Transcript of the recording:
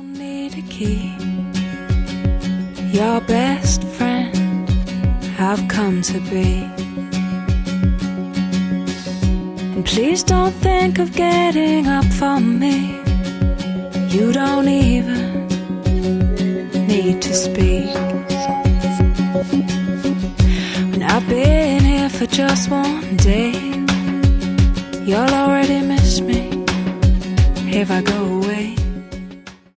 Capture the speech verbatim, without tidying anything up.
don't need a key. Your best friend I've come to be. And please don't think of getting up for me. You don't even need to speak. When I've been here for just one day, you'll already miss me if I go